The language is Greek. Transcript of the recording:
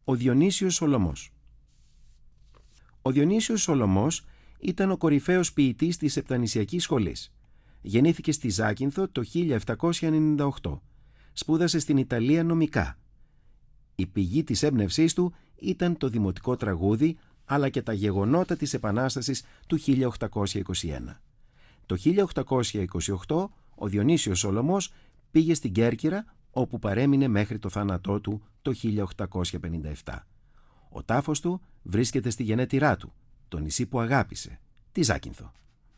Ο Διονύσιος Σολωμός. Ο Διονύσιος Σολωμός ήταν ο κορυφαίος ποιητής της Επτανησιακής Σχολής. Γεννήθηκε στη Ζάκυνθο το 1798. Σπούδασε στην Ιταλία νομικά. Η πηγή της έμπνευσής του ήταν το δημοτικό τραγούδι, αλλά και τα γεγονότα της Επανάστασης του 1821. Το 1828 ο Διονύσιος Σολωμός πήγε στην Κέρκυρα, όπου παρέμεινε μέχρι το θάνατό του το 1857. Ο τάφος του βρίσκεται στη γενέτειρά του, το νησί που αγάπησε, τη Ζάκυνθο.